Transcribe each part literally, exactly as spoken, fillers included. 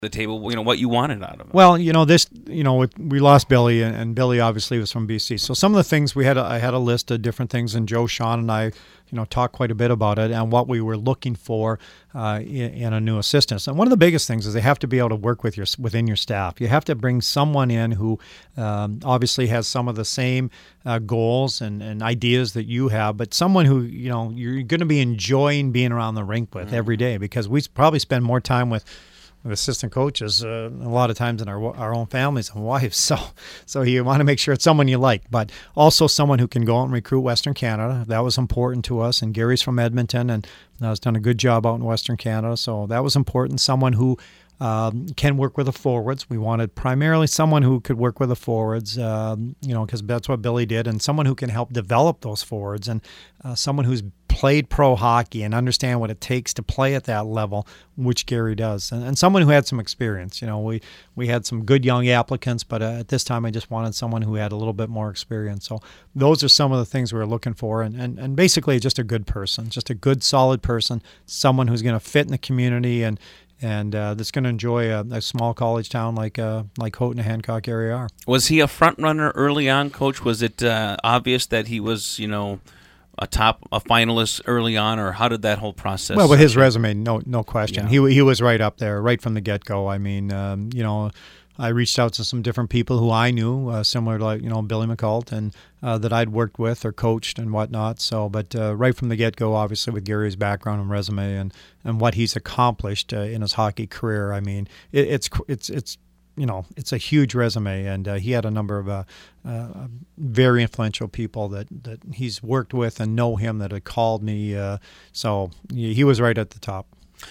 the table, you know, what you wanted out of it. Well, you know, this, you know, we lost Billy, and, and Billy obviously was from B C. So some of the things we had, a, I had a list of different things, and Joe, Sean, and I, you know, talked quite a bit about it and what we were looking for uh, in, in a new assistant. And one of the biggest things is they have to be able to work with your within your staff. You have to bring someone in who um, obviously has some of the same uh, goals and, and ideas that you have, but someone who, you know, you're going to be enjoying being around the rink with mm-hmm. every day, because we probably spend more time with with assistant coaches uh, a lot of times in our our own families and wives. So so you want to make sure it's someone you like, but also someone who can go out and recruit Western Canada. That was important to us. And Gary's from Edmonton and has done a good job out in Western Canada. So that was important. Someone who Um, can work with the forwards. We wanted primarily someone who could work with the forwards, um, you know, because that's what Billy did, and someone who can help develop those forwards, and uh, someone who's played pro hockey and understand what it takes to play at that level, which Gary does, and, and someone who had some experience. You know, we we had some good young applicants, but uh, at this time I just wanted someone who had a little bit more experience. So those are some of the things we were looking for, and, and, and basically just a good person, just a good, solid person, someone who's going to fit in the community and and uh, that's going to enjoy a, a small college town like uh, like Houghton and Hancock area are. Was he a front runner early on, Coach? Was it uh, obvious that he was, you know, a top a finalist early on, or how did that whole process? Well, with his resume, no no question, Yeah. he he was right up there, right from the get go. I mean, um, you know. I reached out to some different people who I knew, uh, similar to like, you know, Billy McCult, and uh, that I'd worked with or coached and whatnot. So, but uh, right from the get-go, obviously with Gary's background and resume and, and what he's accomplished uh, in his hockey career, I mean, it, it's it's it's you know, it's a huge resume, and uh, he had a number of uh, uh, very influential people that, that he's worked with and know him that had called me. Uh, so he was right at the top.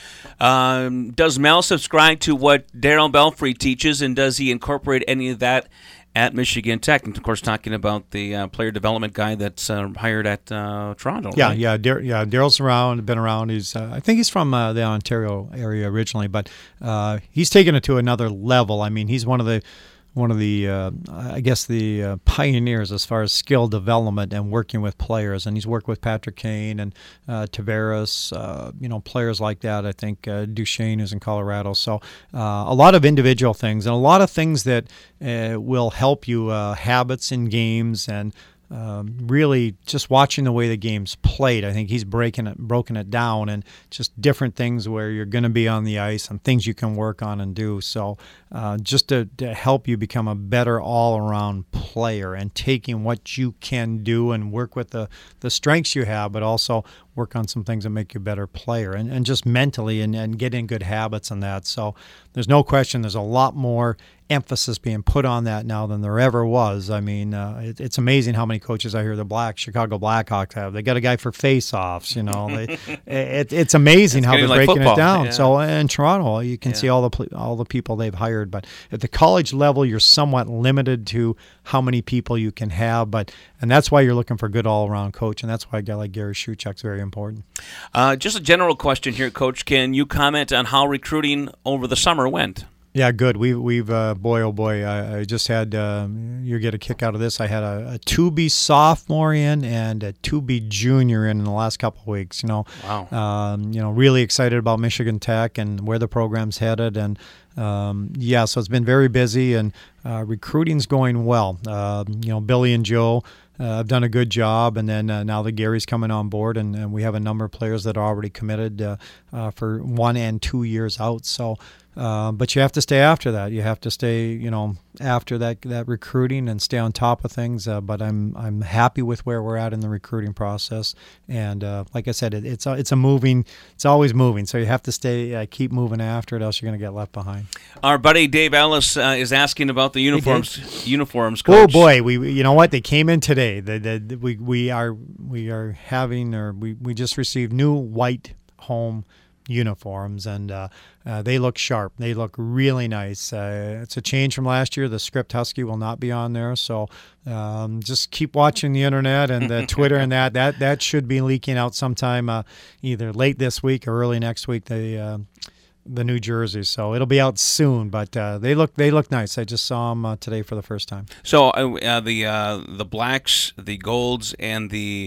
Um, does Mel subscribe to what Darryl Belfry teaches, and does he incorporate any of that at Michigan Tech? And of course, talking about the uh, player development guy that's uh, hired at uh, Toronto. Yeah, right? yeah, Dar- yeah. Daryl's around, been around. He's, uh, I think he's from uh, the Ontario area originally, but uh, he's taken it to another level. I mean, he's one of the one of the, uh, I guess, the uh, pioneers as far as skill development and working with players. And he's worked with Patrick Kane and uh, Tavares, uh, you know, players like that. I think uh, Duchesne is in Colorado. So uh, a lot of individual things and a lot of things that uh, will help you, uh, habits in games and Um, really just watching the way the game's played. I think he's breaking it, broken it down, and just different things where you're going to be on the ice and things you can work on and do. So uh, just to, to help you become a better all-around player and taking what you can do and work with the, the strengths you have, but also work on some things that make you a better player and, and just mentally and, and get in good habits and that. So there's no question there's a lot more emphasis being put on that now than there ever was. I mean, uh, it, it's amazing how many coaches I hear the Black Chicago Blackhawks have. They got a guy for face-offs, you know. They, it, it's amazing how they're like breaking football. it down. Yeah. So in Toronto, you can Yeah. see all the all the people they've hired. But at the college level, you're somewhat limited to how many people you can have. But and that's why you're looking for a good all-around coach, and that's why a guy like Gary Shuchuk's very important. Uh, just a general question here, Coach. Can you comment on how recruiting over the summer went? Yeah, good. We, we've, uh, boy, oh boy, I, I just had, uh, you get a kick out of this. I had a, a two B sophomore in and a two B junior in in the last couple of weeks, you know. Wow. Um, you know, really excited about Michigan Tech and where the program's headed. And, um, yeah, so it's been very busy, and uh, recruiting's going well. Uh, you know, Billy and Joe uh, have done a good job, and then uh, now that Gary's coming on board, and, and we have a number of players that are already committed uh, uh, for one and two years out. So, Uh, but you have to stay after that. You have to stay, you know, after that that recruiting and stay on top of things. Uh, but I'm I'm happy with where we're at in the recruiting process. And uh, like I said, it, it's a, it's a moving, it's always moving. So you have to stay, uh, keep moving after it, else you're going to get left behind. Our buddy Dave Ellis uh, is asking about the uniforms. Hey, uniforms, Oh Coach. boy, we you know what, they came in today. The, the, the, we we are we are having or we, we just received new white home uniforms, and uh, uh, they look sharp. They look really nice. Uh, it's a change from last year. The script Husky will not be on there, so um, just keep watching the internet and the Twitter and that. That that should be leaking out sometime uh, either late this week or early next week. The uh, the new jerseys, so it'll be out soon. But uh, they look they look nice. I just saw them uh, today for the first time. So uh, the uh, the blacks, the golds, and the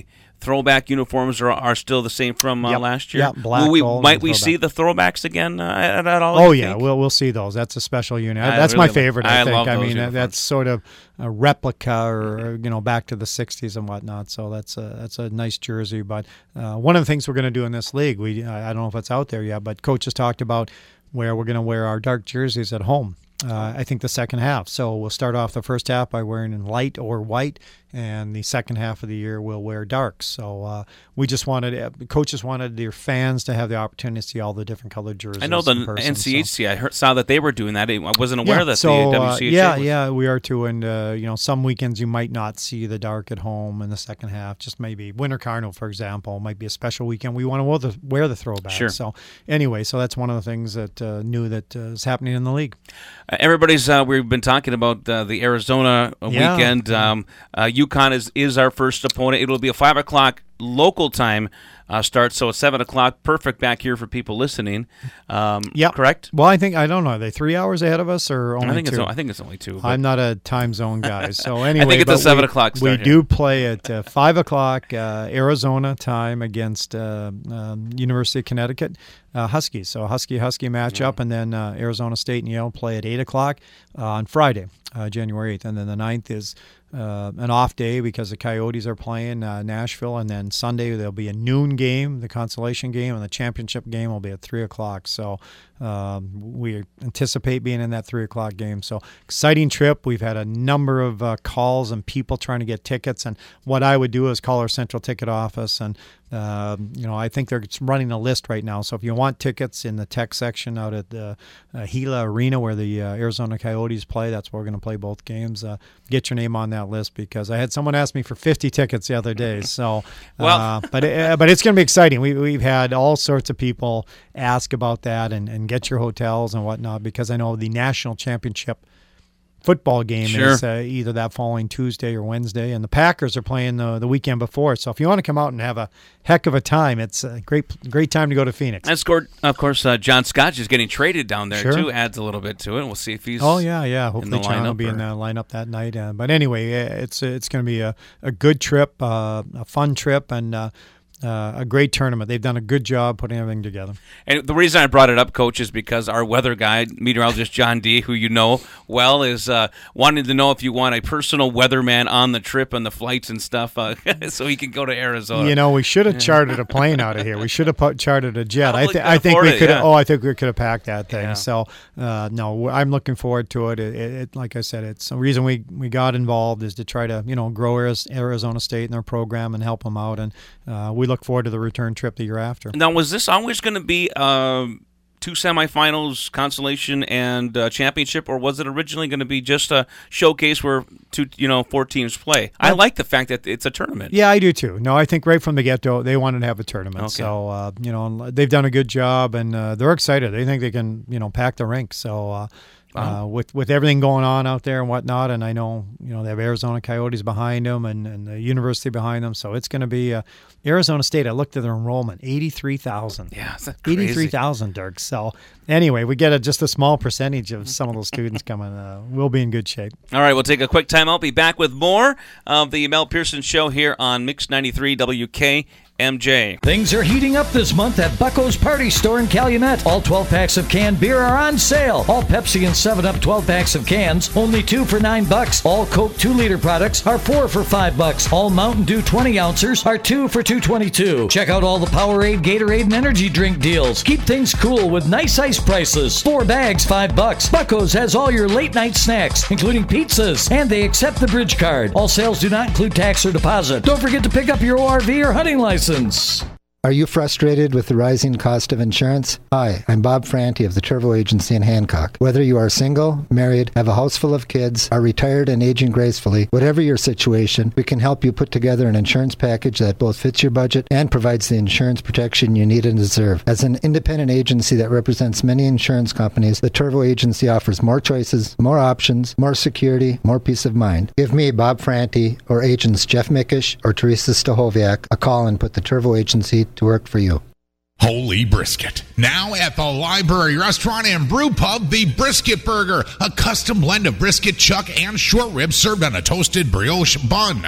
throwback uniforms are, are still the same from uh, yep. last year. Yeah, black. Will we, gold, might we see the throwbacks again uh, at, at all? Oh yeah, we'll we'll see those. That's a special unit. I That's really my favorite. I I think. love I those mean, uniforms. that's sort of a replica, or you know, back to the sixties and whatnot. So that's a that's a nice jersey. But uh, one of the things we're going to do in this league, we I don't know if it's out there yet, but coach has talked about where we're going to wear our dark jerseys at home. Uh, I think the second half. So we'll start off the first half by wearing in light or white, and the second half of the year we'll wear darks. So uh, we just wanted, uh, coaches wanted their fans to have the opportunity to see all the different colored jerseys. I know the in person, N C H C. so. I heard, saw that they were doing that. I wasn't aware yeah, that so, the W C H A uh, yeah, was. yeah, we are too. And uh, you know, some weekends you might not see the dark at home in the second half. Just maybe Winter Carnival, for example, might be a special weekend. We want to wear the, wear the throwback. Sure. So anyway, so that's one of the things that uh, new that uh, is happening in the league. Uh, everybody's. Uh, we've been talking about uh, the Arizona Yeah. weekend. Um, uh, UConn is is our first opponent. It will be a five o'clock local time uh, start, so it's seven o'clock. Perfect back here for people listening. Um, Yeah, correct. Well, I think I don't know. Are they three hours ahead of us or only I think two? it's. I think it's only two. but- I'm not a time zone guy, so anyway. I think it's but a seven we, o'clock We start here. do play at uh, five o'clock uh, Arizona time against uh, um, University of Connecticut uh, Huskies. So Husky Husky matchup, and then uh, Arizona State and Yale play at eight o'clock uh, on Friday, uh, January eighth, and then the ninth is. Uh, an off day because the Coyotes are playing uh, Nashville, and then Sunday there'll be a noon game, the consolation game, and the championship game will be at three o'clock. So um, we anticipate being in that three o'clock game. So exciting trip. We've had a number of uh, calls and people trying to get tickets, and what I would do is call our central ticket office, and uh, you know I think they're running a list right now. So if you want tickets in the tech section out at the uh, Gila Arena where the uh, Arizona Coyotes play, that's where we're going to play both games. Uh, get your name on that list, because I had someone ask me for fifty tickets the other day. So, well, uh, but it, but it's going to be exciting. We we've had all sorts of people ask about that and, and get your hotels and whatnot, because I know the national championship football game Sure. is uh, either that following Tuesday or Wednesday, and the Packers are playing the the weekend before. So if you want to come out and have a heck of a time, it's a great great time to go to Phoenix. And scored, of course, uh, John Scott is getting traded down there, Sure. too. Adds a little bit to it. We'll see if he's Oh yeah, yeah. in Hopefully, the John will lineup be in or- the lineup that night. Uh, but anyway, uh, it's it's going to be a, a good trip, uh, a fun trip, and uh, uh, a great tournament. They've done a good job putting everything together. And the reason I brought it up, Coach, is because our weather guy, meteorologist John D., who you know well, is uh, wanting to know if you want a personal weatherman on the trip and the flights and stuff, uh, so he can go to Arizona. You know, we should have chartered a plane out of here. We should have put, chartered a jet. I, Probably th- could I think afford we it, could. yeah. Oh, I think we could have packed that thing. Yeah. So, uh, no, I'm looking forward to it. It, it, it. Like I said, it's the reason we, we got involved is to try to you know grow Ariz- Arizona State and their program and help them out. And uh, we look forward to the return trip the year after. Now, was this always going to be um, two semifinals, consolation, and uh, championship, or was it originally going to be just a showcase where two, you know, four teams play? I Well- like the fact that it's a tournament. Yeah, I do too. No, I think right from the get-go they wanted to have a tournament. Okay. So uh, you know they've done a good job, and uh, they're excited. They think they can you know pack the rink. So. Uh, Wow. Uh, with with everything going on out there and whatnot, and I know you know they have Arizona Coyotes behind them and, and the university behind them, so it's going to be uh, Arizona State. I looked at their enrollment, eighty-three thousand. Yeah, that's crazy. eighty-three thousand, Dirk. So anyway, we get a, just a small percentage of some of those students coming. Uh, we'll be in good shape. All right, we'll take a quick time out. Be back with more of the Mel Pearson Show here on Mix ninety-three W K M J. Things are heating up this month at Bucko's Party Store in Calumet. All twelve packs of canned beer are on sale. All Pepsi and seven up twelve packs of cans, only two for nine bucks. All Coke two liter products are four for five bucks. All Mountain Dew twenty ounces are two for two twenty-two. Check out all the Powerade, Gatorade, and energy drink deals. Keep things cool with nice ice prices. Four bags, five bucks. Bucko's has all your late night snacks, including pizzas, and they accept the bridge card. All sales do not include tax or deposit. Don't forget to pick up your O R V or hunting license. Are you frustrated with the rising cost of insurance? Hi, I'm Bob Franti of the Turvo Agency in Hancock. Whether you are single, married, have a house full of kids, are retired and aging gracefully, whatever your situation, we can help you put together an insurance package that both fits your budget and provides the insurance protection you need and deserve. As an independent agency that represents many insurance companies, the Turvo Agency offers more choices, more options, more security, more peace of mind. Give me, Bob Franti, or agents Jeff Mickish or Teresa Stahoviak a call and put the Turvo Agency to work for you. Holy Brisket. Now at the Library Restaurant and Brew Pub, the Brisket Burger, a custom blend of brisket, chuck, and short ribs served on a toasted brioche bun.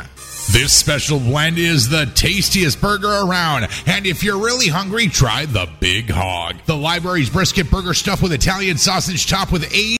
This special blend is the tastiest burger around, and if you're really hungry, try the Big Hog. The Library's brisket burger stuffed with Italian sausage topped with aged